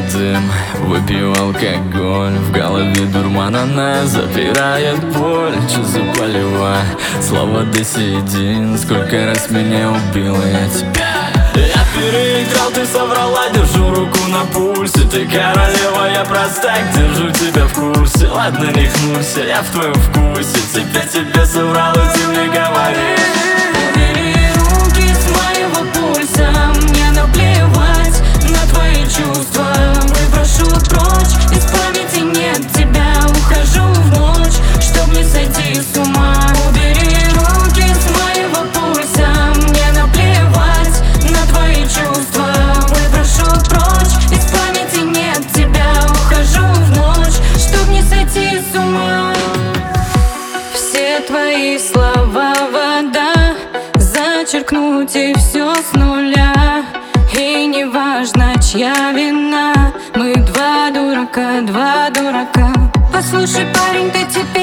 дым, выпью алкоголь, в голове дурман, она запирает боль. Че заболевай, слова десятин, сколько раз меня убила я тебя. Я переиграл, ты соврала, держу руку на пульсе. Ты королева, я простак, держу тебя в курсе. Ладно, не хмурься, я в твоем вкусе. Теперь тебе соврал, и ты мне говори. Убери руки с моего пульса, мне наплевать на твои чувства. Выброшу прочь, из памяти нет тебя. Ухожу в ночь, чтоб не сойти с ума. Убери руки с моего пульса, мне наплевать на твои чувства. Выброшу прочь, из памяти нет тебя. Ухожу в ночь, чтоб не сойти с ума. Все твои слова вода, зачеркнуть и все с нуля. И не важно, чья вина, мы два дурака, два дурака. Послушай, парень, ты теперь